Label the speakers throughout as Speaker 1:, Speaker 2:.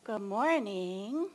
Speaker 1: Good morning.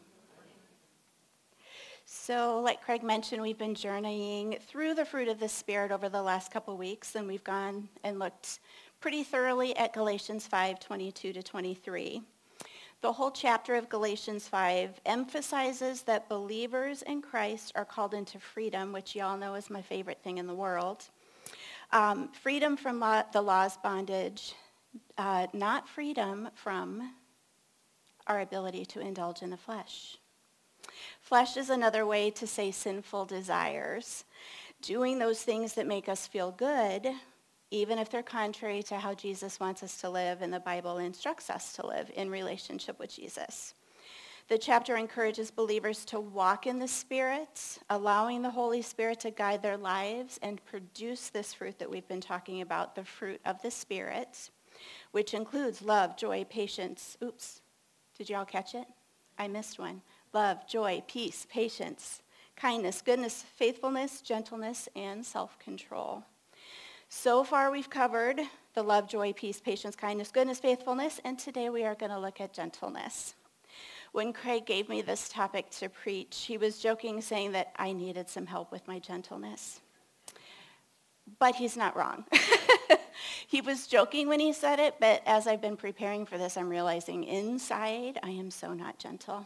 Speaker 1: So, like Craig mentioned, we've been journeying through the fruit of the Spirit over the last couple weeks, and we've gone and looked pretty thoroughly at Galatians 5:22 to 23. The whole chapter of Galatians 5 emphasizes that believers in Christ are called into freedom, which y'all know is my favorite thing in the world. Freedom from the law's bondage, not freedom from our ability to indulge in the flesh. Flesh is another way to say sinful desires, doing those things that make us feel good, even if they're contrary to how Jesus wants us to live and the Bible instructs us to live in relationship with Jesus. The chapter encourages believers to walk in the Spirit, allowing the Holy Spirit to guide their lives and produce this fruit that we've been talking about, the fruit of the Spirit, which includes love, joy, patience. Oops, did you all catch it? I missed one. Love, joy, peace, patience, kindness, goodness, faithfulness, gentleness, and self-control. So far we've covered the love, joy, peace, patience, kindness, goodness, faithfulness, and today we are going to look at gentleness. When Craig gave me this topic to preach, he was joking, saying that I needed some help with my gentleness. But he's not wrong. He was joking when he said it, but as I've been preparing for this, I'm realizing inside I am so not gentle.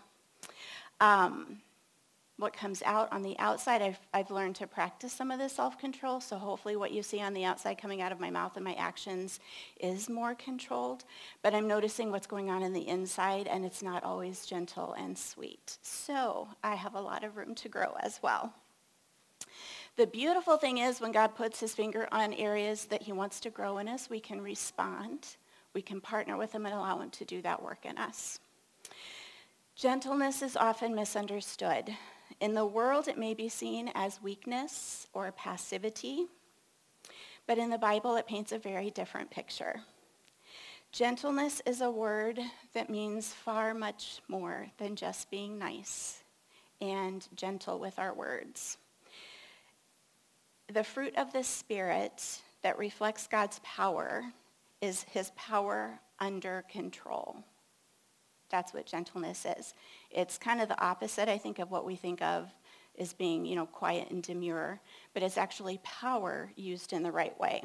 Speaker 1: What comes out on the outside, I've learned to practice some of this self-control, so hopefully what you see on the outside coming out of my mouth and my actions is more controlled, but I'm noticing what's going on in the inside, and it's not always gentle and sweet. So I have a lot of room to grow as well. The beautiful thing is when God puts his finger on areas that he wants to grow in us, we can respond, we can partner with him and allow him to do that work in us. Gentleness is often misunderstood. In the world, it may be seen as weakness or passivity, but in the Bible, it paints a very different picture. Gentleness is a word that means far much more than just being nice and gentle with our words. The fruit of the Spirit that reflects God's power is his power under control. That's what gentleness is. It's kind of the opposite, I think, of what we think of as being, quiet and demure, but it's actually power used in the right way.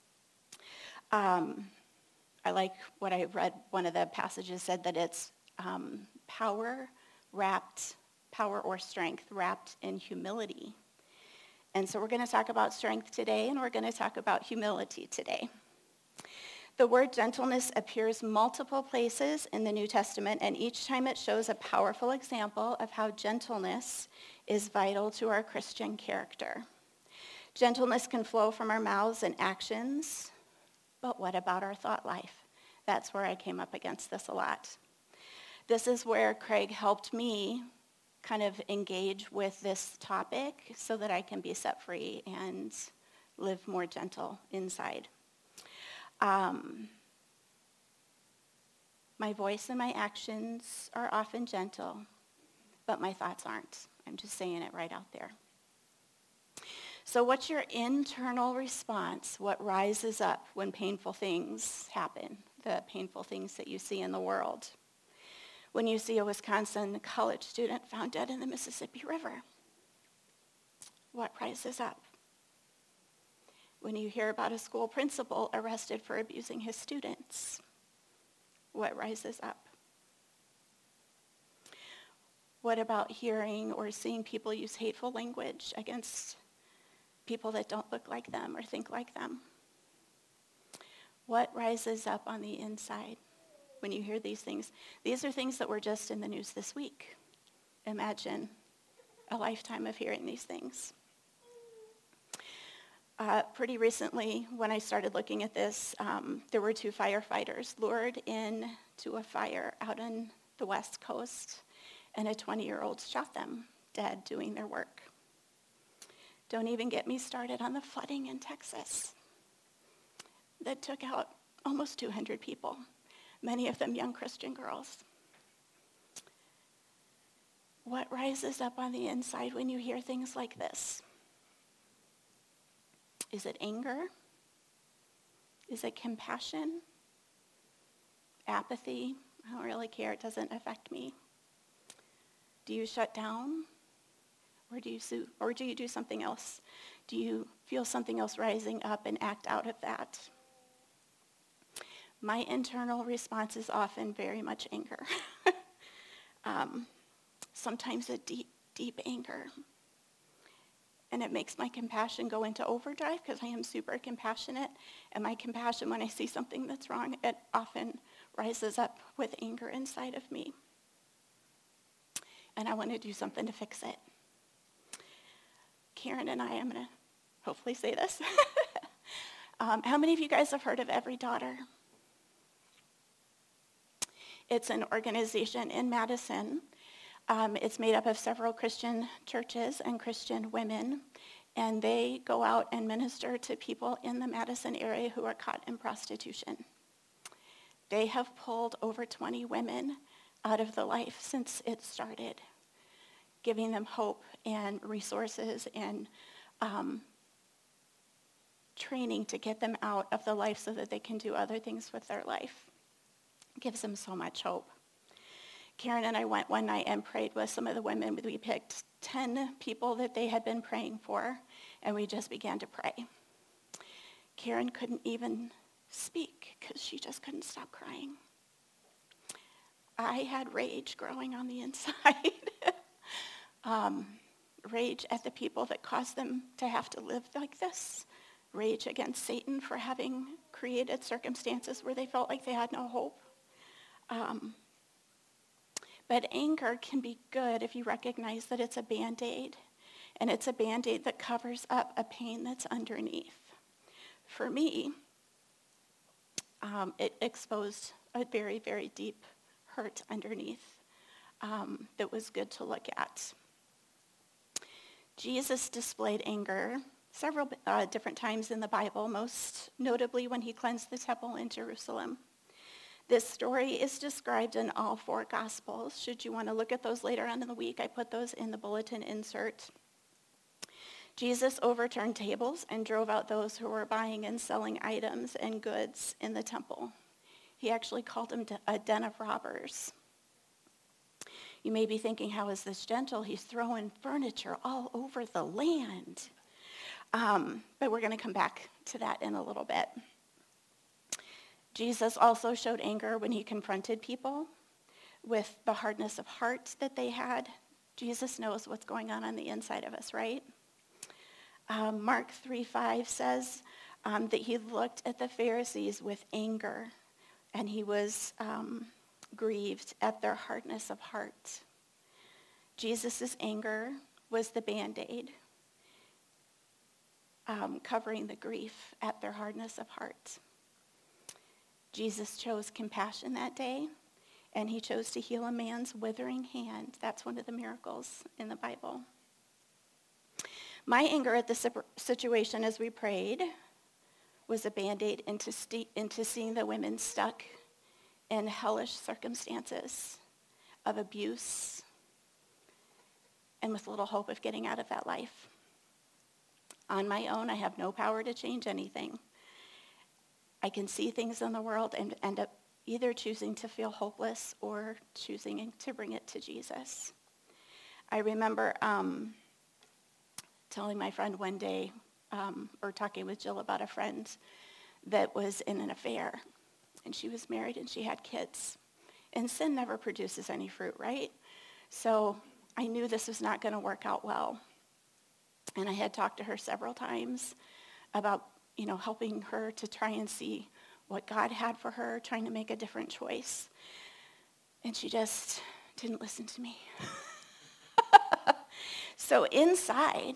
Speaker 1: I like what I read. One of the passages said that it's power or strength wrapped in humility. And so we're going to talk about strength today, and we're going to talk about humility today. The word gentleness appears multiple places in the New Testament, and each time it shows a powerful example of how gentleness is vital to our Christian character. Gentleness can flow from our mouths and actions, but what about our thought life? That's where I came up against this a lot. This is where Craig helped me kind of engage with this topic so that I can be set free and live more gentle inside. My voice and my actions are often gentle, but my thoughts aren't. I'm just saying it right out there. So what's your internal response? What rises up when painful things happen, the painful things that you see in the world? When you see a Wisconsin college student found dead in the Mississippi River, what rises up? When you hear about a school principal arrested for abusing his students, what rises up? What about hearing or seeing people use hateful language against people that don't look like them or think like them? What rises up on the inside when you hear these things? These are things that were just in the news this week. Imagine a lifetime of hearing these things. Pretty recently, when I started looking at this, there were 2 firefighters lured into a fire out on the West Coast, and a 20-year-old shot them dead doing their work. Don't even get me started on the flooding in Texas that took out almost 200 people, many of them young Christian girls. What rises up on the inside when you hear things like this? Is it anger? Is it compassion? Apathy? I don't really care. It doesn't affect me. Do you shut down? Or do you do something else? Do you feel something else rising up and act out of that? My internal response is often very much anger. Sometimes a deep, deep anger. And it makes my compassion go into overdrive because I am super compassionate. And my compassion, when I see something that's wrong, it often rises up with anger inside of me. And I want to do something to fix it. Karen and I'm going to hopefully say this. How many of you guys have heard of Every Daughter? It's an organization in Madison. It's made up of several Christian churches and Christian women, and they go out and minister to people in the Madison area who are caught in prostitution. They have pulled over 20 women out of the life since it started, giving them hope and resources and training to get them out of the life so that they can do other things with their life. It gives them so much hope. Karen and I went one night and prayed with some of the women. We picked 10 people that they had been praying for, and we just began to pray. Karen couldn't even speak because she just couldn't stop crying. I had rage growing on the inside. Rage at the people that caused them to have to live like this. Rage against Satan for having created circumstances where they felt like they had no hope. But anger can be good if you recognize that it's a Band-Aid, and it's a Band-Aid that covers up a pain that's underneath. For me, it exposed a very, very deep hurt underneath that was good to look at. Jesus displayed anger several different times in the Bible, most notably when he cleansed the temple in Jerusalem. This story is described in all 4 Gospels. Should you want to look at those later on in the week, I put those in the bulletin insert. Jesus overturned tables and drove out those who were buying and selling items and goods in the temple. He actually called them a den of robbers. You may be thinking, how is this gentle? He's throwing furniture all over the land. But we're going to come back to that in a little bit. Jesus also showed anger when he confronted people with the hardness of heart that they had. Jesus knows what's going on the inside of us, right? Mark 3:5 says that he looked at the Pharisees with anger, and he was grieved at their hardness of heart. Jesus' anger was the Band-Aid, covering the grief at their hardness of heart. Jesus chose compassion that day, and he chose to heal a man's withering hand. That's one of the miracles in the Bible. My anger at the situation as we prayed was a Band-Aid into seeing the women stuck in hellish circumstances of abuse and with little hope of getting out of that life. On my own, I have no power to change anything. I can see things in the world and end up either choosing to feel hopeless or choosing to bring it to Jesus. I remember telling my friend one day, or talking with Jill about a friend that was in an affair. And she was married and she had kids. And sin never produces any fruit, right? So I knew this was not going to work out well. And I had talked to her several times about helping her to try and see what God had for her, trying to make a different choice. And she just didn't listen to me. So inside,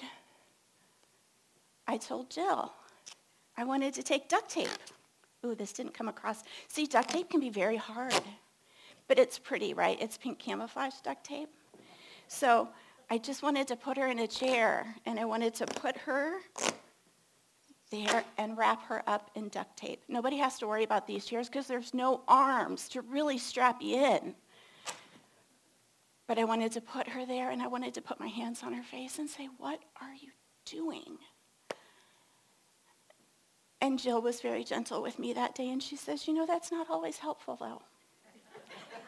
Speaker 1: I told Jill I wanted to take duct tape. Ooh, this didn't come across. See, duct tape can be very hard, but it's pretty, right? It's pink camouflage duct tape. So I just wanted to put her in a chair, and I wanted to put her there and wrap her up in duct tape. Nobody has to worry about these chairs because there's no arms to really strap you in. But I wanted to put her there, and I wanted to put my hands on her face and say, "What are you doing?" And Jill was very gentle with me that day, and she says, "That's not always helpful, though."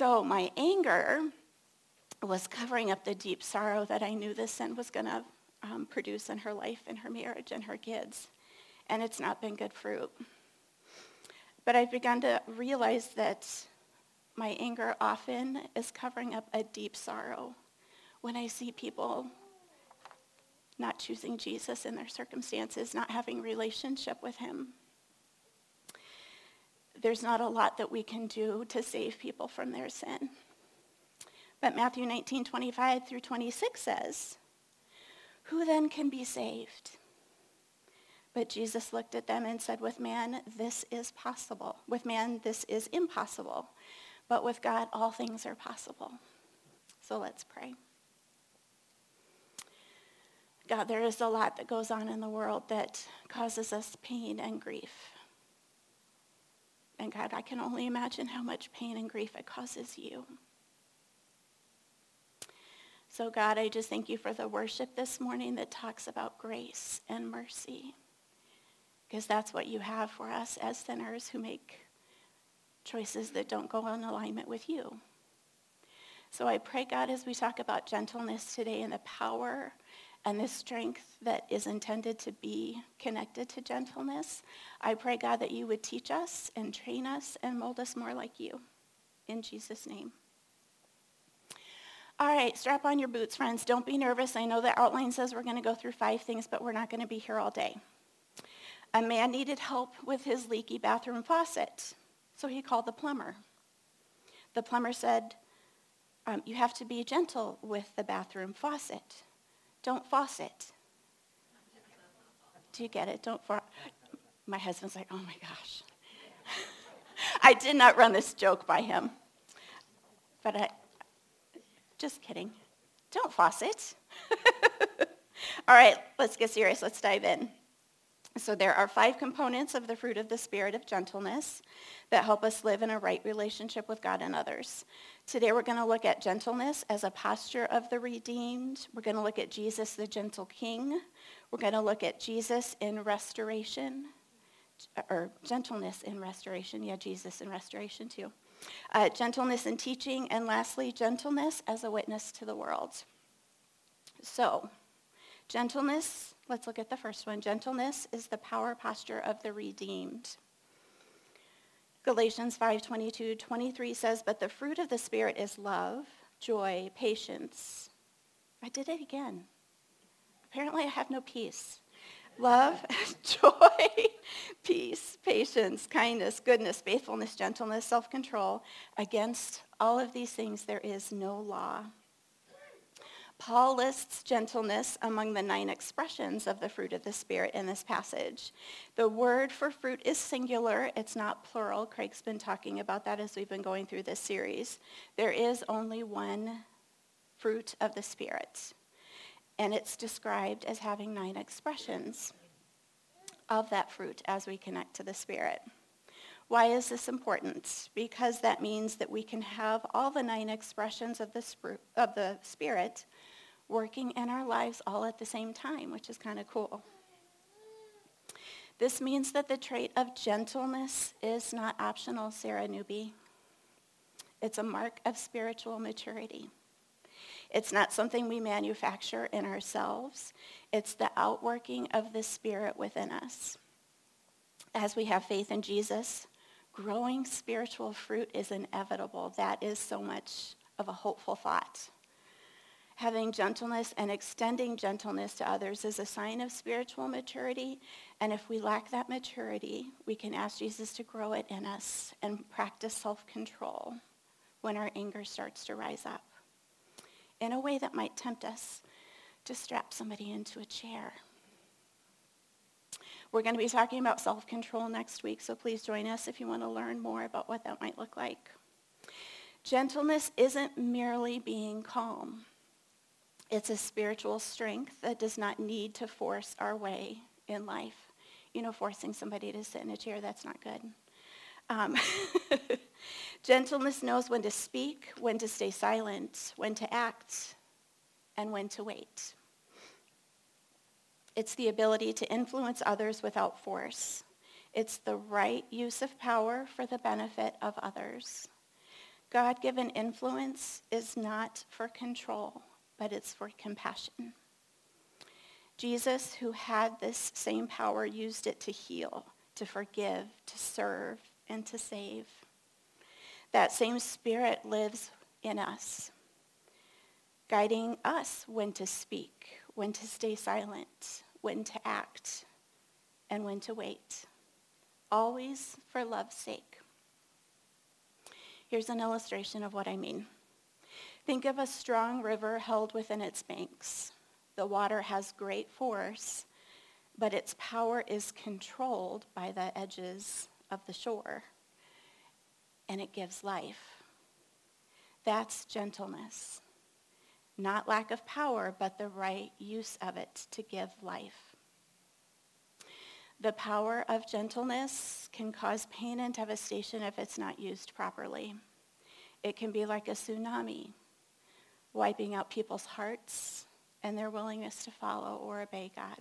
Speaker 1: So my anger was covering up the deep sorrow that I knew this sin was going to produce in her life and her marriage and her kids. And it's not been good fruit. But I've begun to realize that my anger often is covering up a deep sorrow when I see people not choosing Jesus in their circumstances, not having a relationship with him. There's not a lot that we can do to save people from their sin. But Matthew 19:25 through 26 says, "Who then can be saved?" But Jesus looked at them and said, "With man, this is possible. With man, this is impossible. But with God, all things are possible." So let's pray. God, there is a lot that goes on in the world that causes us pain and grief. And God, I can only imagine how much pain and grief it causes you. So God, I just thank you for the worship this morning that talks about grace and mercy. Because that's what you have for us as sinners who make choices that don't go in alignment with you. So I pray, God, as we talk about gentleness today and the power and the strength that is intended to be connected to gentleness, I pray, God, that you would teach us and train us and mold us more like you. In Jesus' name. All right, strap on your boots, friends. Don't be nervous. I know the outline says we're going to go through 5 things, but we're not going to be here all day. A man needed help with his leaky bathroom faucet, so he called the plumber. The plumber said, you have to be gentle with the bathroom faucet. Don't faucet. Do you get it? My husband's like, oh my gosh. I did not run this joke by him. But just kidding. Don't faucet. All right, let's get serious. Let's dive in. So there are 5 components of the fruit of the Spirit of gentleness that help us live in a right relationship with God and others. Today we're going to look at gentleness as a posture of the redeemed. We're going to look at Jesus, the gentle King. We're going to look at Jesus in restoration, or gentleness in restoration. Yeah, Jesus in restoration too. Gentleness in teaching, and lastly, gentleness as a witness to the world. So, gentleness, let's look at the first one. Gentleness is the power posture of the redeemed. Galatians 5:22-23 says, "But the fruit of the Spirit is love, joy, patience." I did it again. Apparently I have no peace. Love, joy, peace, patience, kindness, goodness, faithfulness, gentleness, self-control. Against all of these things there is no law. Paul lists gentleness among the 9 expressions of the fruit of the Spirit in this passage. The word for fruit is singular. It's not plural. Craig's been talking about that as we've been going through this series. There is only one fruit of the Spirit, and it's described as having 9 expressions of that fruit as we connect to the Spirit. Why is this important? Because that means that we can have all the 9 expressions of the Spirit working in our lives all at the same time, which is kind of cool. This means that the trait of gentleness is not optional, Sarah Newby. It's a mark of spiritual maturity. It's not something we manufacture in ourselves. It's the outworking of the Spirit within us. As we have faith in Jesus, growing spiritual fruit is inevitable. That is so much of a hopeful thought. Having gentleness and extending gentleness to others is a sign of spiritual maturity. And if we lack that maturity, we can ask Jesus to grow it in us and practice self-control when our anger starts to rise up in a way that might tempt us to strap somebody into a chair. We're going to be talking about self-control next week, so please join us if you want to learn more about what that might look like. Gentleness isn't merely being calm. It's a spiritual strength that does not need to force our way in life. You know, forcing somebody to sit in a chair, that's not good. Gentleness knows when to speak, when to stay silent, when to act, and when to wait. It's the ability to influence others without force. It's the right use of power for the benefit of others. God-given influence is not for control, but it's for compassion. Jesus, who had this same power, used it to heal, to forgive, to serve, and to save. That same Spirit lives in us, guiding us when to speak, when to stay silent, when to act, and when to wait, always for love's sake. Here's an illustration of what I mean. Think of a strong river held within its banks. The water has great force, but its power is controlled by the edges of the shore, and it gives life. That's gentleness. Not lack of power, but the right use of it to give life. The power of gentleness can cause pain and devastation if it's not used properly. It can be like a tsunami, wiping out people's hearts and their willingness to follow or obey God.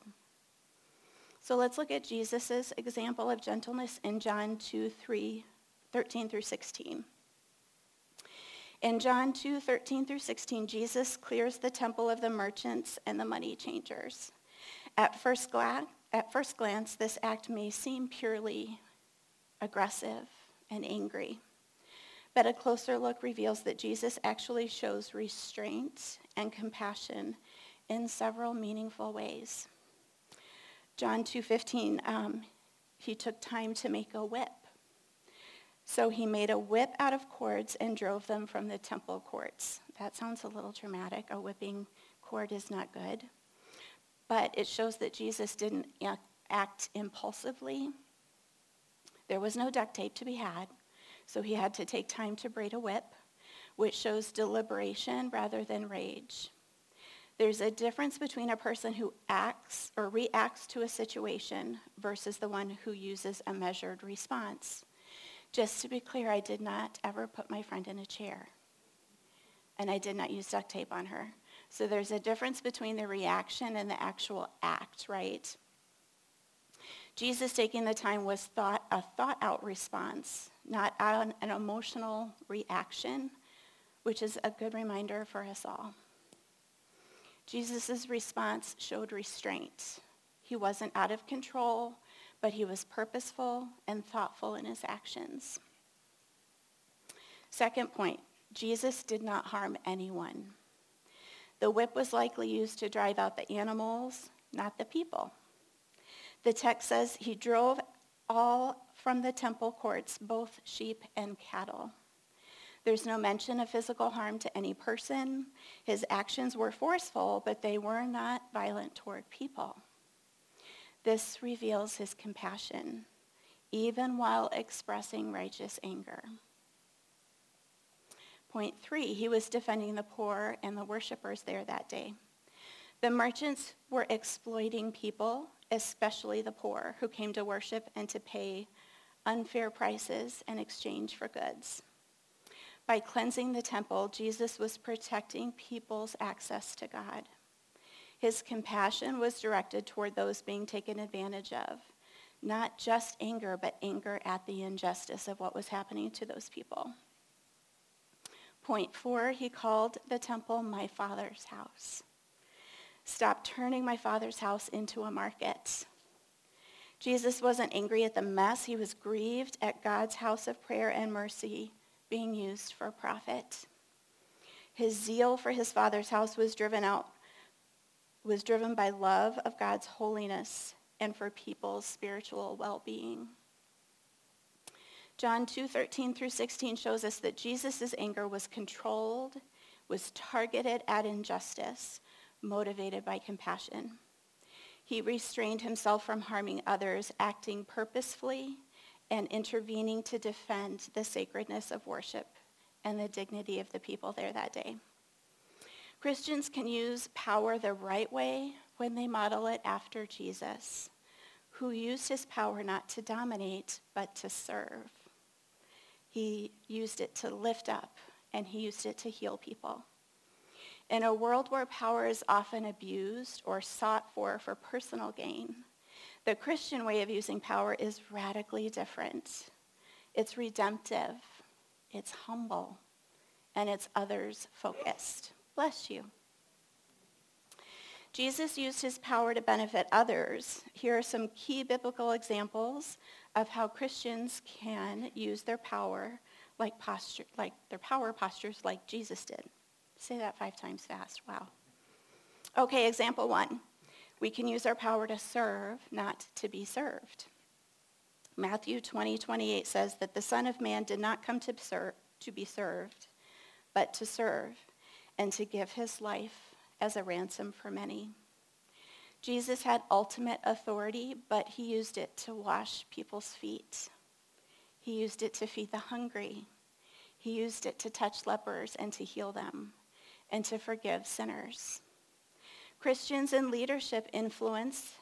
Speaker 1: So let's look at Jesus' example of gentleness in John 2:13 through 16. In John 2:13 through 16, Jesus clears the temple of the merchants and the money changers. At first glance, this act may seem purely aggressive and angry, but a closer look reveals that Jesus actually shows restraint and compassion in several meaningful ways. John 2:15, he took time to make a whip. So he made a whip out of cords and drove them from the temple courts. That sounds a little dramatic. A whipping cord is not good. But it shows that Jesus didn't act impulsively. There was no duct tape to be had, so he had to take time to braid a whip, which shows deliberation rather than rage. There's a difference between a person who acts or reacts to a situation versus the one who uses a measured response. Just to be clear, I did not ever put my friend in a chair, and I did not use duct tape on her. So there's a difference between the reaction and the actual act, right? Jesus taking the time was a thought-out response, not an emotional reaction, which is a good reminder for us all. Jesus' response showed restraint. He wasn't out of control, but he was purposeful and thoughtful in his actions. Second point, Jesus did not harm anyone. The whip was likely used to drive out the animals, not the people. The text says he drove all from the temple courts, both sheep and cattle. There's no mention of physical harm to any person. His actions were forceful, but they were not violent toward people. This reveals his compassion, even while expressing righteous anger. Point 3, he was defending the poor and the worshipers there that day. The merchants were exploiting people, especially the poor, who came to worship and to pay unfair prices in exchange for goods. By cleansing the temple, Jesus was protecting people's access to God. His compassion was directed toward those being taken advantage of, not just anger, but anger at the injustice of what was happening to those people. Point 4, he called the temple my Father's house. Stop turning my Father's house into a market. Jesus wasn't angry at the mess. He was grieved at God's house of prayer and mercy being used for profit. His zeal for his Father's house was driven by love of God's holiness and for people's spiritual well-being. John 2:13 through 16 shows us that Jesus' anger was controlled, was targeted at injustice, motivated by compassion. He restrained himself from harming others, acting purposefully and intervening to defend the sacredness of worship and the dignity of the people there that day. Christians can use power the right way when they model it after Jesus, who used his power not to dominate, but to serve. He used it to lift up, and he used it to heal people. In a world where power is often abused or sought for personal gain, the Christian way of using power is radically different. It's redemptive. It's humble. and it's others focused. Bless you. Jesus used his power to benefit others. Here are some key biblical examples of how Christians can use their power like their power postures like Jesus did. Say that 5 times fast. Wow. Okay, example 1. We can use our power to serve, not to be served. Matthew 20:28 says that the Son of Man did not come to be served, but to serve and to give his life as a ransom for many. Jesus had ultimate authority, but he used it to wash people's feet. He used it to feed the hungry. He used it to touch lepers and to heal them and to forgive sinners. Christians in leadership, influence,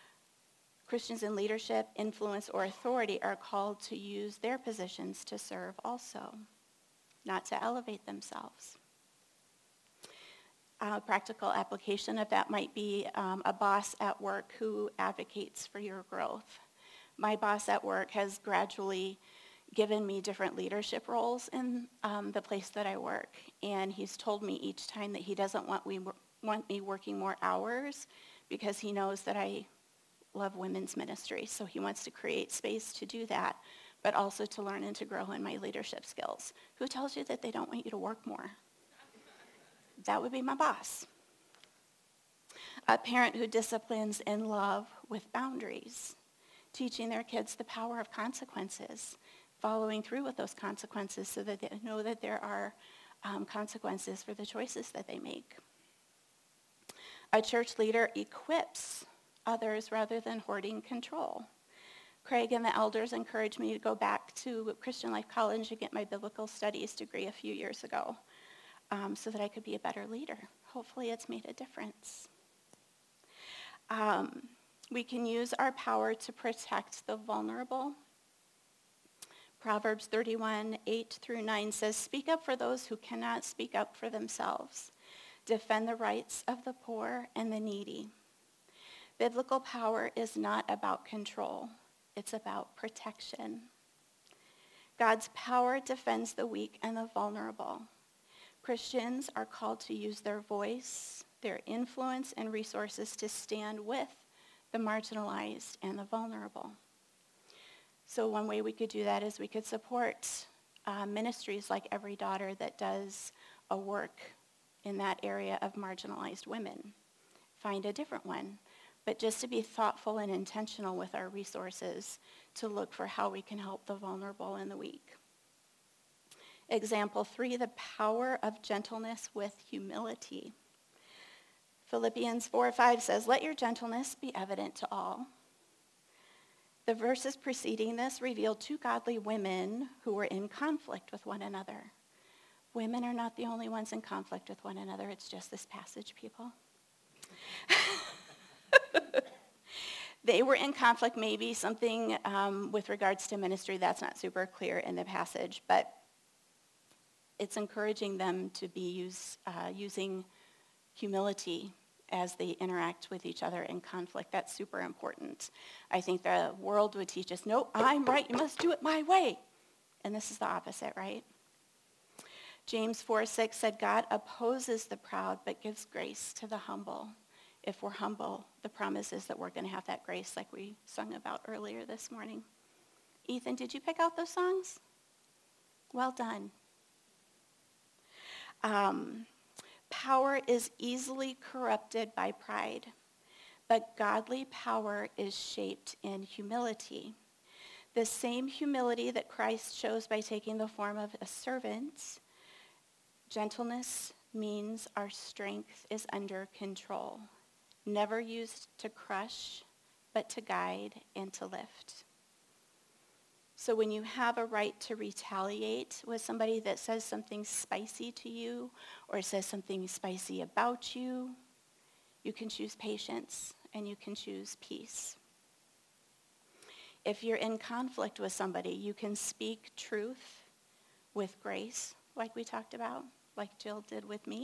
Speaker 1: or authority are called to use their positions to serve also, not to elevate themselves. A practical application of that might be a boss at work who advocates for your growth. My boss at work has gradually given me different leadership roles in the place that I work, and he's told me each time that he doesn't want me working more hours because he knows that I love women's ministry, so he wants to create space to do that, but also to learn and to grow in my leadership skills. Who tells you that they don't want you to work more? That would be my boss. A parent who disciplines in love with boundaries, teaching their kids the power of consequences, following through with those consequences so that they know that there are consequences for the choices that they make. A church leader equips others rather than hoarding control. Craig and the elders encouraged me to go back to Christian Life College and get my biblical studies degree a few years ago so that I could be a better leader. Hopefully it's made a difference. We can use our power to protect the vulnerable. Proverbs 31:8-9 says, "Speak up for those who cannot speak up for themselves. Defend the rights of the poor and the needy." Biblical power is not about control. It's about protection. God's power defends the weak and the vulnerable. Christians are called to use their voice, their influence, and resources to stand with the marginalized and the vulnerable. So one way we could do that is we could support ministries like Every Daughter that does a work in that area of marginalized women. Find a different one. But just to be thoughtful and intentional with our resources to look for how we can help the vulnerable and the weak. Example 3, the power of gentleness with humility. Philippians 4:5 says, "Let your gentleness be evident to all." The verses preceding this reveal 2 godly women who were in conflict with one another. Women are not the only ones in conflict with one another. It's just this passage, people. They were in conflict, maybe something with regards to ministry. That's not super clear in the passage, but it's encouraging them to be using humility as they interact with each other in conflict. That's super important. I think the world would teach us, no, I'm right, you must do it my way. And this is the opposite, right? James 4:6 said, "God opposes the proud, but gives grace to the humble." If we're humble, the promise is that we're going to have that grace like we sung about earlier this morning. Ethan, did you pick out those songs? Well done. Power is easily corrupted by pride, but godly power is shaped in humility. The same humility that Christ shows by taking the form of a servant, gentleness means our strength is under control, never used to crush, but to guide and to lift. So when you have a right to retaliate with somebody that says something spicy to you or says something spicy about you, you can choose patience and you can choose peace. If you're in conflict with somebody, you can speak truth with grace, like we talked about, like Jill did with me.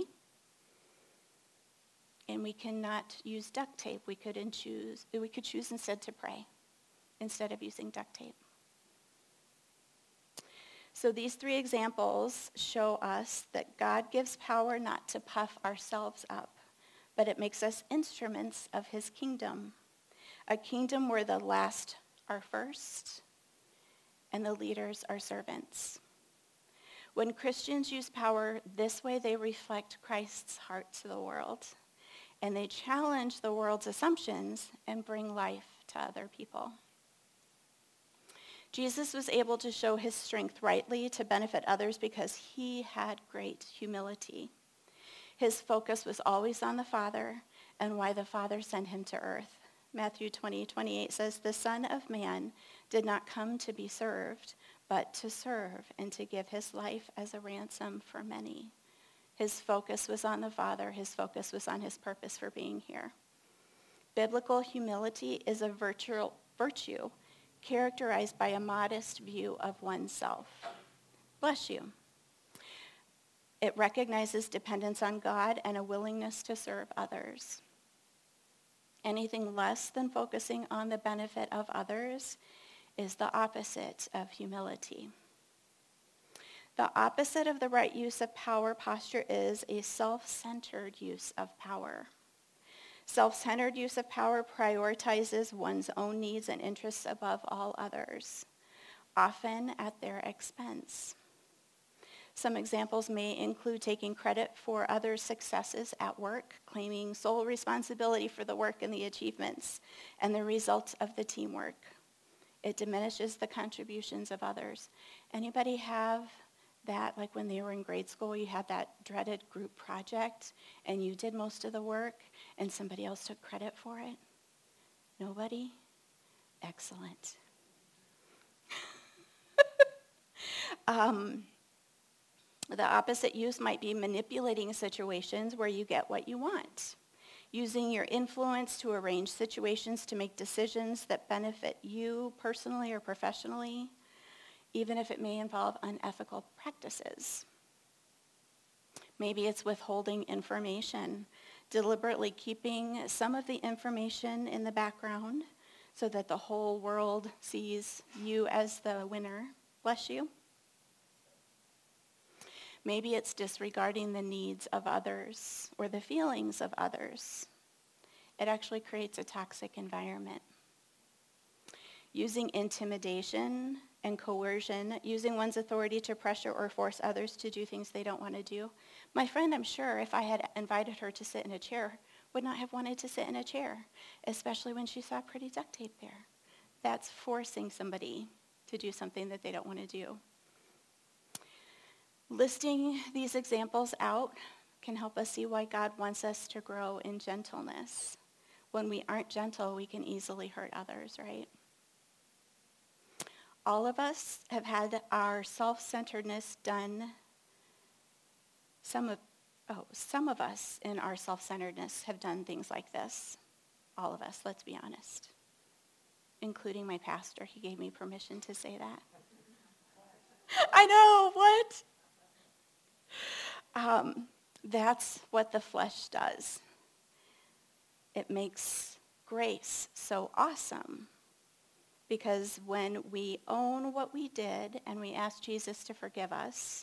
Speaker 1: And we cannot use duct tape. We could choose instead to pray instead of using duct tape. So these three examples show us that God gives power not to puff ourselves up, but it makes us instruments of his kingdom, a kingdom where the last are first and the leaders are servants. When Christians use power this way, they reflect Christ's heart to the world, and they challenge the world's assumptions and bring life to other people. Jesus was able to show his strength rightly to benefit others because he had great humility. His focus was always on the Father and why the Father sent him to earth. Matthew 20:28 says, "The Son of Man did not come to be served, but to serve and to give his life as a ransom for many." His focus was on the Father. His focus was on his purpose for being here. Biblical humility is a virtue characterized by a modest view of oneself. Bless you. It recognizes dependence on God and a willingness to serve others. Anything less than focusing on the benefit of others is the opposite of humility. The opposite of the right use of power posture is a self-centered use of power. Self-centered use of power prioritizes one's own needs and interests above all others, often at their expense. Some examples may include taking credit for others' successes at work, claiming sole responsibility for the work and the achievements and the results of the teamwork. It diminishes the contributions of others. Anybody have that, like when they were in grade school, you had that dreaded group project and you did most of the work and somebody else took credit for it? Nobody? Excellent. The opposite use might be manipulating situations where you get what you want, using your influence to arrange situations to make decisions that benefit you personally or professionally, even if it may involve unethical practices. Maybe it's withholding information, deliberately keeping some of the information in the background so that the whole world sees you as the winner. Bless you. Maybe it's disregarding the needs of others or the feelings of others. It actually creates a toxic environment. Using intimidation and coercion, using one's authority to pressure or force others to do things they don't want to do. My friend, I'm sure, if I had invited her to sit in a chair, would not have wanted to sit in a chair, especially when she saw pretty duct tape there. That's forcing somebody to do something that they don't want to do. Listing these examples out can help us see why God wants us to grow in gentleness. When we aren't gentle, we can easily hurt others, right? All of us have had our self-centeredness done. Some of us in our self-centeredness have done things like this. All of us, let's be honest. Including my pastor. He gave me permission to say that. I know, what? That's what the flesh does. It makes grace so awesome. Because when we own what we did and we ask Jesus to forgive us,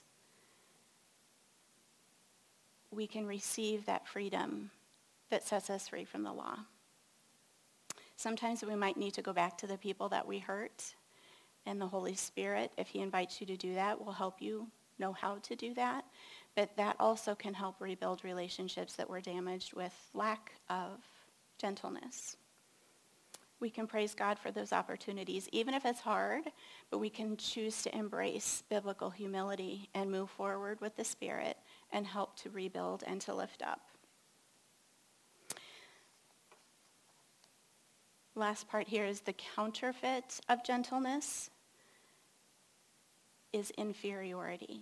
Speaker 1: we can receive that freedom that sets us free from the law. Sometimes we might need to go back to the people that we hurt, and the Holy Spirit, if he invites you to do that, will help you know how to do that. But that also can help rebuild relationships that were damaged with lack of gentleness. We can praise God for those opportunities, even if it's hard, but we can choose to embrace biblical humility and move forward with the Spirit and help to rebuild and to lift up. Last part here is the counterfeit of gentleness is inferiority.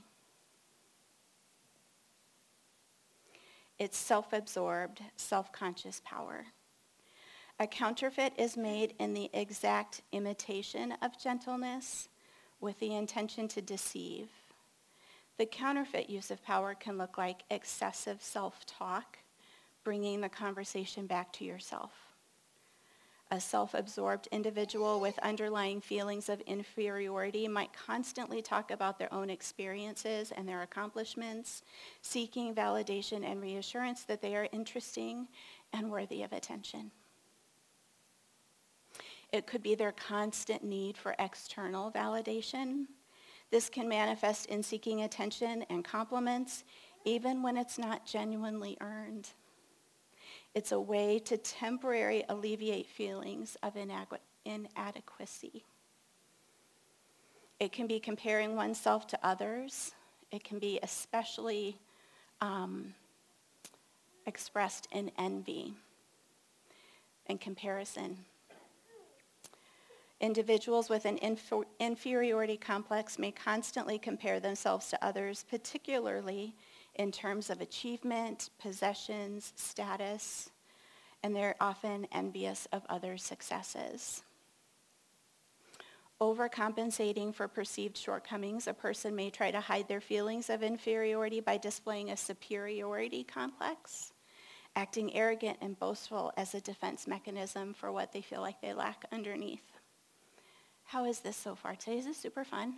Speaker 1: It's self-absorbed, self-conscious power. A counterfeit is made in the exact imitation of gentleness with the intention to deceive. The counterfeit use of power can look like excessive self-talk, bringing the conversation back to yourself. A self-absorbed individual with underlying feelings of inferiority might constantly talk about their own experiences and their accomplishments, seeking validation and reassurance that they are interesting and worthy of attention. It could be their constant need for external validation. This can manifest in seeking attention and compliments, even when it's not genuinely earned. It's a way to temporarily alleviate feelings of inadequacy. It can be comparing oneself to others. It can be especially expressed in envy and comparison. Individuals with an inferiority complex may constantly compare themselves to others, particularly in terms of achievement, possessions, status, and they're often envious of others' successes. Overcompensating for perceived shortcomings, a person may try to hide their feelings of inferiority by displaying a superiority complex, acting arrogant and boastful as a defense mechanism for what they feel like they lack underneath. How is this so far today? Is this super fun?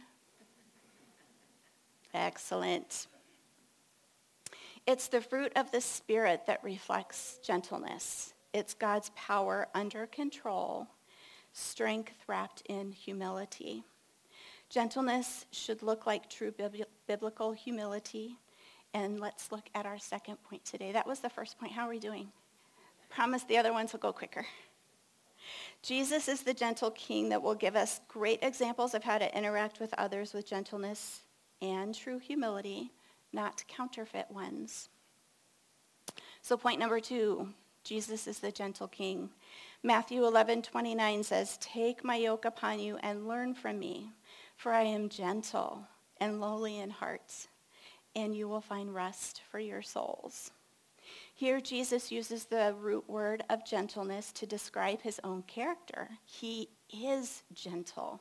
Speaker 1: Excellent. It's the fruit of the Spirit that reflects gentleness. It's God's power under control, strength wrapped in humility. Gentleness should look like true biblical humility. And let's look at our second point today. That was the first point. How are we doing? Promise the other ones will go quicker. Jesus is the gentle king that will give us great examples of how to interact with others with gentleness and true humility, not counterfeit ones. So point number 2, Jesus is the gentle king. Matthew 11:29 says, "Take my yoke upon you and learn from me, for I am gentle and lowly in heart, and you will find rest for your souls." Here, Jesus uses the root word of gentleness to describe his own character. He is gentle.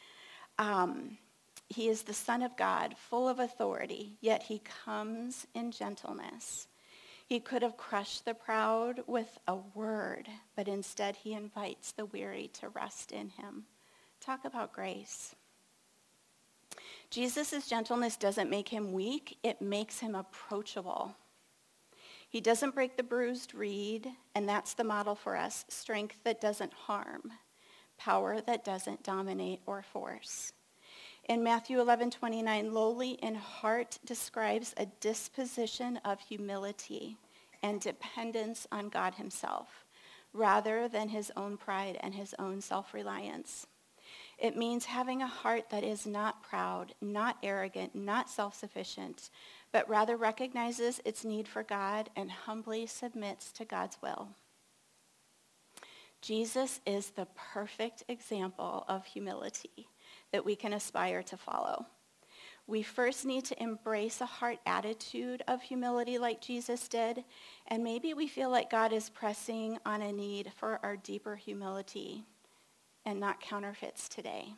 Speaker 1: He is the Son of God, full of authority, yet he comes in gentleness. He could have crushed the proud with a word, but instead he invites the weary to rest in him. Talk about grace. Jesus' gentleness doesn't make him weak, it makes him approachable. He doesn't break the bruised reed, and that's the model for us. Strength that doesn't harm, power that doesn't dominate or force. In Matthew 11:29, lowly in heart describes a disposition of humility and dependence on God himself, rather than his own pride and his own self-reliance. It means having a heart that is not proud, not arrogant, not self-sufficient, but rather recognizes its need for God and humbly submits to God's will. Jesus is the perfect example of humility that we can aspire to follow. We first need to embrace a heart attitude of humility like Jesus did, and maybe we feel like God is pressing on a need for our deeper humility and not counterfeits today.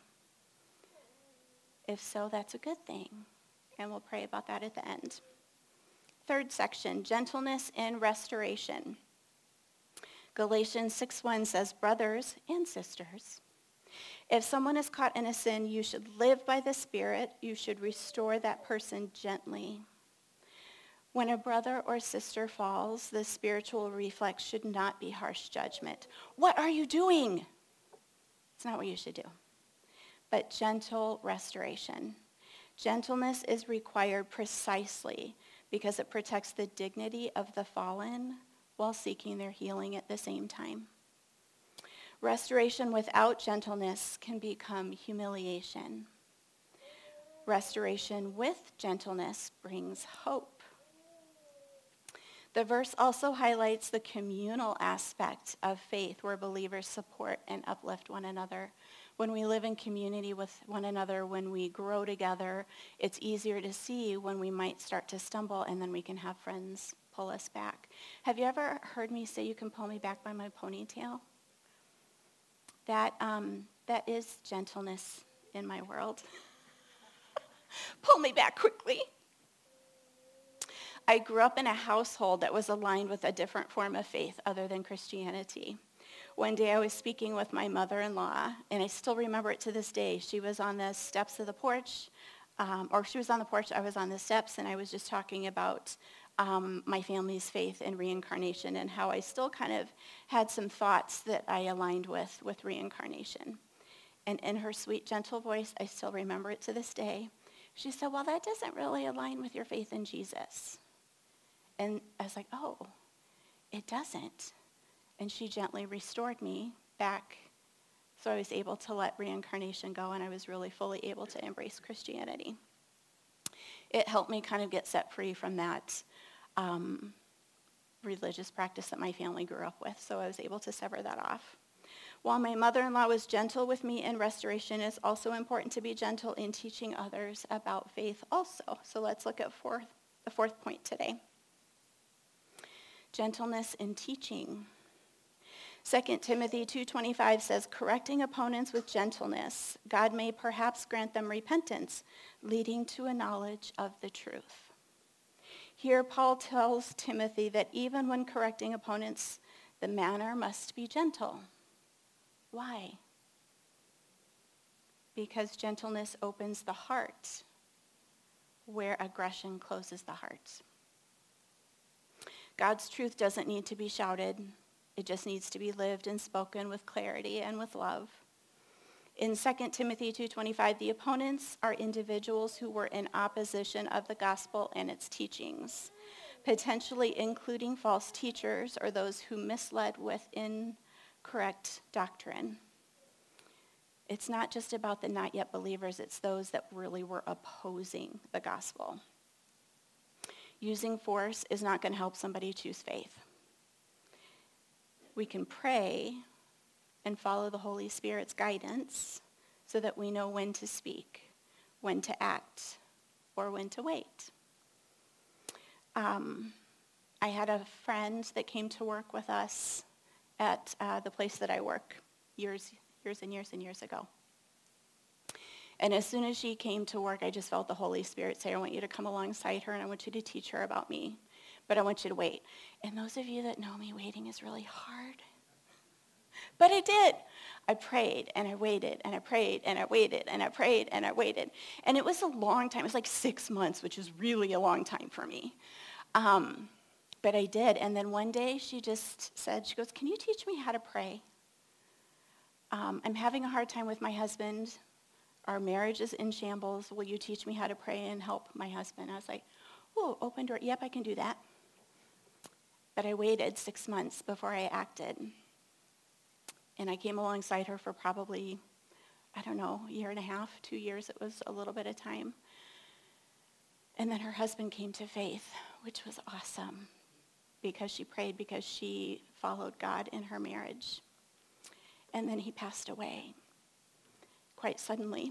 Speaker 1: If so, that's a good thing, and we'll pray about that at the end. Third section, gentleness and restoration. Galatians 6:1 says, "Brothers and sisters, if someone is caught in a sin, you should live by the Spirit. You should restore that person gently." When a brother or sister falls, the spiritual reflex should not be harsh judgment. What are you doing? It's not what you should do. But gentle restoration. Gentleness is required precisely because it protects the dignity of the fallen while seeking their healing at the same time. Restoration without gentleness can become humiliation. Restoration with gentleness brings hope. The verse also highlights the communal aspect of faith where believers support and uplift one another. When we live in community with one another, when we grow together, it's easier to see when we might start to stumble, and then we can have friends pull us back. Have you ever heard me say you can pull me back by my ponytail? That is gentleness in my world. Pull me back quickly. I grew up in a household that was aligned with a different form of faith other than Christianity. One day I was speaking with my mother-in-law, and I still remember it to this day. She was on the steps of the porch, or she was on the porch, I was on the steps, and I was just talking about my family's faith in reincarnation and how I still kind of had some thoughts that I aligned with reincarnation. And in her sweet, gentle voice, I still remember it to this day, she said, well, that doesn't really align with your faith in Jesus. And I was like, oh, it doesn't. And she gently restored me back so I was able to let reincarnation go, and I was really fully able to embrace Christianity. It helped me kind of get set free from that religious practice that my family grew up with, so I was able to sever that off. While my mother-in-law was gentle with me in restoration, it's also important to be gentle in teaching others about faith also. So let's look at the fourth point today. Gentleness in teaching. 2 Timothy 2:25 says, correcting opponents with gentleness, God may perhaps grant them repentance, leading to a knowledge of the truth. Here Paul tells Timothy that even when correcting opponents, the manner must be gentle. Why? Because gentleness opens the heart, where aggression closes the heart. God's truth doesn't need to be shouted. It just needs to be lived and spoken with clarity and with love. In 2 Timothy 2:25, the opponents are individuals who were in opposition of the gospel and its teachings, potentially including false teachers or those who misled with incorrect doctrine. It's not just about the not yet believers, it's those that really were opposing the gospel. Using force is not going to help somebody choose faith. We can pray and follow the Holy Spirit's guidance so that we know when to speak, when to act, or when to wait. I had a friend that came to work with us at the place that I work years and years ago. And as soon as she came to work, I just felt the Holy Spirit say, I want you to come alongside her and I want you to teach her about me. But I want you to wait. And those of you that know me, waiting is really hard. But I did. I prayed and I waited and I prayed and I waited and I prayed and I waited. And it was a long time. It was like 6 months, which is really a long time for me. But I did. And then one day she just said, she goes, can you teach me how to pray? I'm having a hard time with my husband. Our marriage is in shambles. Will you teach me how to pray and help my husband? I was like, oh, open door. Yep, I can do that. But I waited 6 months before I acted. And I came alongside her for probably, I don't know, a year and a half, 2 years. It was a little bit of time. And then her husband came to faith, which was awesome because she prayed, because she followed God in her marriage. And then he passed away quite suddenly.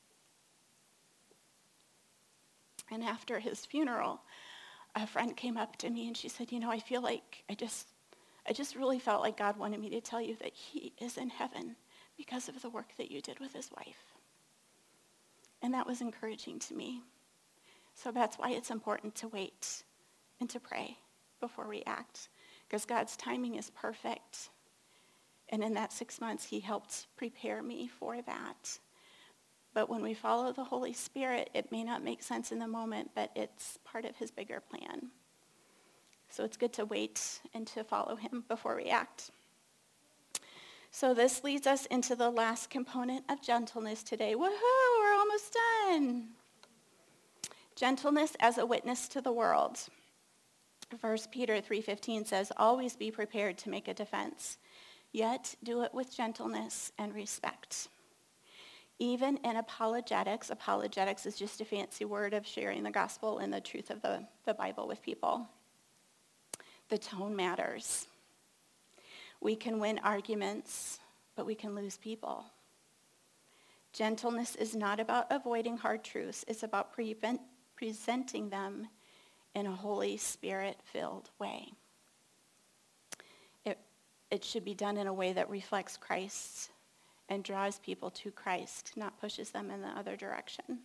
Speaker 1: And after his funeral, a friend came up to me and she said, I feel like I just really felt like God wanted me to tell you that he is in heaven because of the work that you did with his wife. And that was encouraging to me. So that's why it's important to wait and to pray before we act, because God's timing is perfect. And in that 6 months, he helped prepare me for that. But when we follow the Holy Spirit, it may not make sense in the moment, but it's part of his bigger plan. So it's good to wait and to follow him before we act. So this leads us into the last component of gentleness today. Woohoo, we're almost done. Gentleness as a witness to the world. 1 Peter 3:15 says, always be prepared to make a defense, yet do it with gentleness and respect. Even in apologetics is just a fancy word of sharing the gospel and the truth of the Bible with people. The tone matters. We can win arguments, but we can lose people. Gentleness is not about avoiding hard truths. It's about presenting them in a Holy Spirit-filled way. It should be done in a way that reflects Christ and draws people to Christ, not pushes them in the other direction.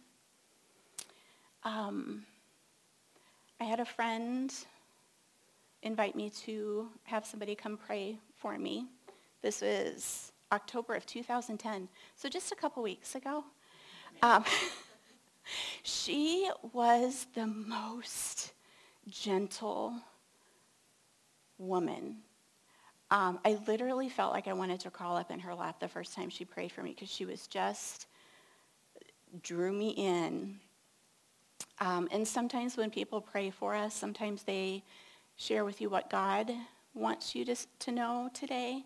Speaker 1: I had a friend invite me to have somebody come pray for me This was October of 2010, so just a couple weeks ago. Um, she was the most gentle woman. I literally felt like I wanted to crawl up in her lap the first time she prayed for me because she was just drew me in. And sometimes when people pray for us, sometimes they share with you what God wants you to know today.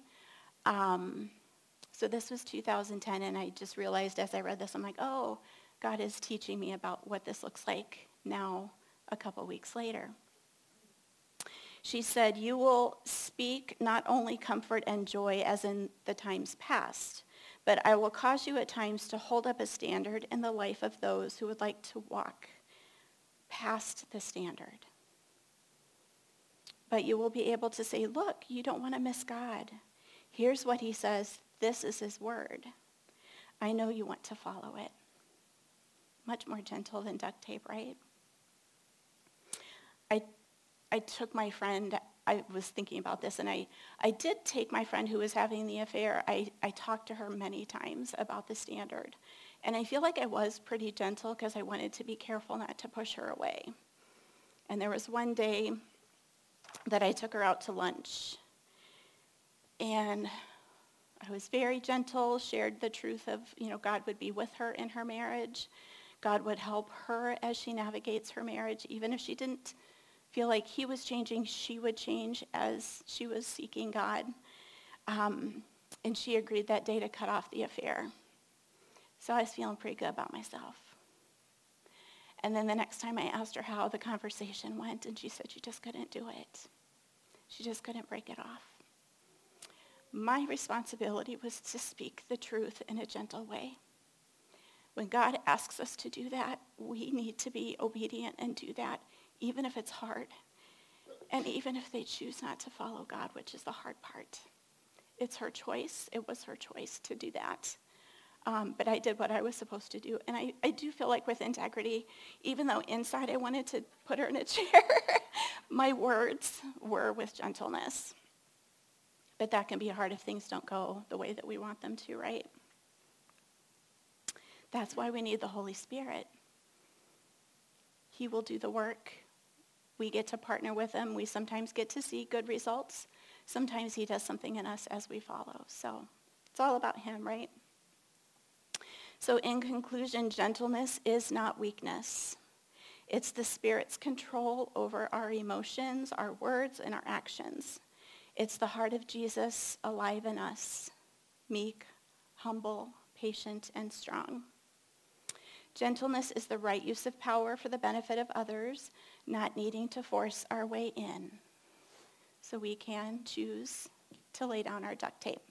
Speaker 1: So this was 2010, and I just realized as I read this, I'm like, oh, God is teaching me about what this looks like now a couple weeks later. She said, you will speak not only comfort and joy as in the times past, but I will cause you at times to hold up a standard in the life of those who would like to walk past the standard. But you will be able to say, look, you don't want to miss God. Here's what he says. This is his word. I know you want to follow it. Much more gentle than duct tape, right? I took my friend, I was thinking about this, and I did take my friend who was having the affair. I talked to her many times about the standard. And I feel like I was pretty gentle because I wanted to be careful not to push her away. And there was one day that I took her out to lunch. And I was very gentle, shared the truth of, God would be with her in her marriage. God would help her as she navigates her marriage. Even if she didn't feel like he was changing, she would change as she was seeking God. And she agreed that day to cut off the affair. So I was feeling pretty good about myself. And then the next time I asked her how the conversation went, and she said she just couldn't do it. She just couldn't break it off. My responsibility was to speak the truth in a gentle way. When God asks us to do that, we need to be obedient and do that, even if it's hard. And even if they choose not to follow God, which is the hard part. It's her choice. It was her choice to do that. But I did what I was supposed to do. And I do feel like with integrity, even though inside I wanted to put her in a chair, my words were with gentleness. But that can be hard if things don't go the way that we want them to, right? That's why we need the Holy Spirit. He will do the work. We get to partner with him. We sometimes get to see good results. Sometimes he does something in us as we follow. So it's all about him, right? So in conclusion, gentleness is not weakness. It's the Spirit's control over our emotions, our words, and our actions. It's the heart of Jesus alive in us, meek, humble, patient, and strong. Gentleness is the right use of power for the benefit of others, not needing to force our way in. So we can choose to lay down our duct tape.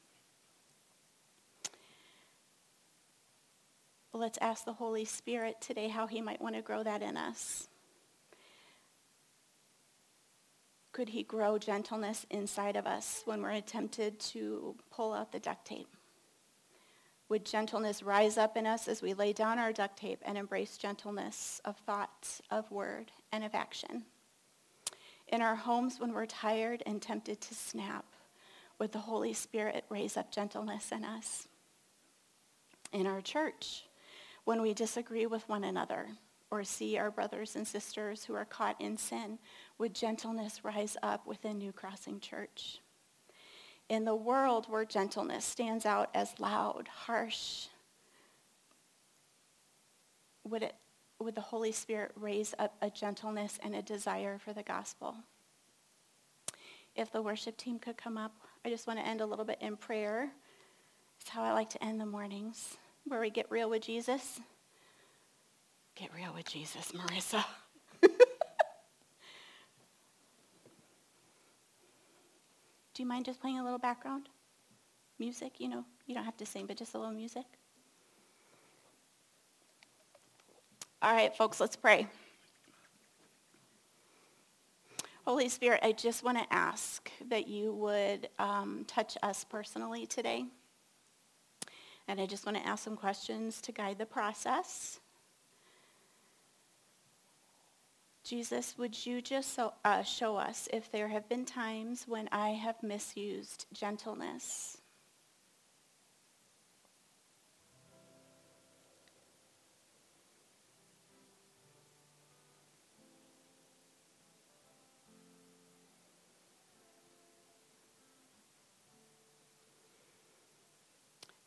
Speaker 1: Well, let's ask the Holy Spirit today how he might want to grow that in us. Could he grow gentleness inside of us when we're tempted to pull out the duct tape? Would gentleness rise up in us as we lay down our duct tape and embrace gentleness of thought, of word, and of action? In our homes when we're tired and tempted to snap, would the Holy Spirit raise up gentleness in us? In our church, when we disagree with one another or see our brothers and sisters who are caught in sin, would gentleness rise up within New Crossing Church? In the world where gentleness stands out as loud, harsh, would the Holy Spirit raise up a gentleness and a desire for the gospel? If the worship team could come up, I just want to end a little bit in prayer. It's how I like to end the mornings, where we get real with Jesus. Get real with Jesus, Marissa. Do you mind just playing a little background music? You don't have to sing, but just a little music. All right, folks, let's pray. Holy Spirit, I just want to ask that you would touch us personally today. And I just want to ask some questions to guide the process. Jesus, would you just show us if there have been times when I have misused gentleness?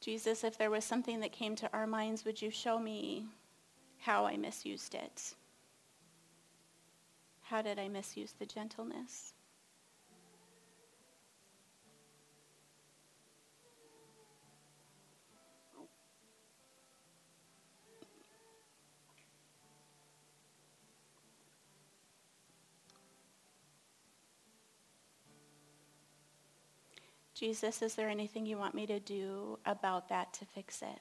Speaker 1: Jesus, if there was something that came to our minds, would you show me how I misused it? How did I misuse the gentleness? Jesus, is there anything you want me to do about that to fix it?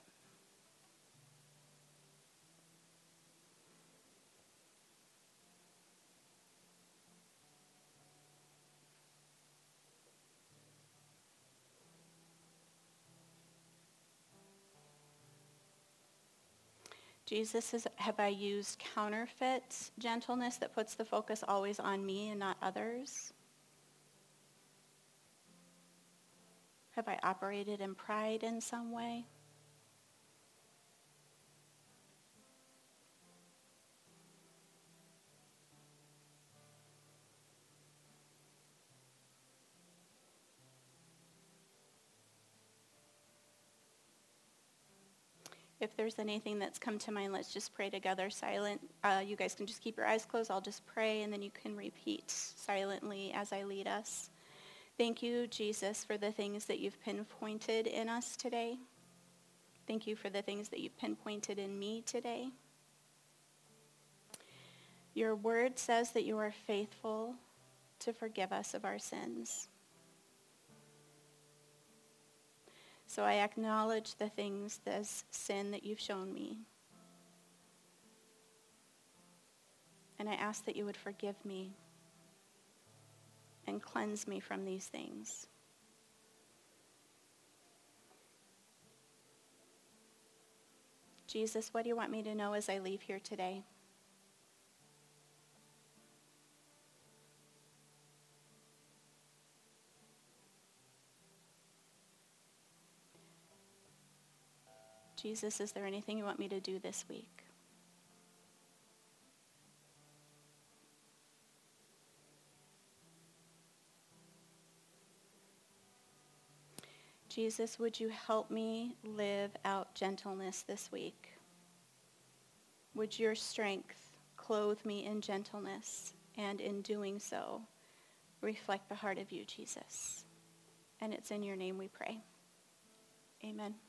Speaker 1: Jesus, have I used counterfeit gentleness that puts the focus always on me and not others? Have I operated in pride in some way? If there's anything that's come to mind, let's just pray together silent. You guys can just keep your eyes closed. I'll just pray, and then you can repeat silently as I lead us. Thank you, Jesus, for the things that you've pinpointed in us today. Thank you for the things that you've pinpointed in me today. Your word says that you are faithful to forgive us of our sins. So I acknowledge the things, this sin that you've shown me. And I ask that you would forgive me and cleanse me from these things. Jesus, what do you want me to know as I leave here today? Jesus, is there anything you want me to do this week? Jesus, would you help me live out gentleness this week? Would your strength clothe me in gentleness, and in doing so, reflect the heart of you, Jesus? And it's in your name we pray. Amen.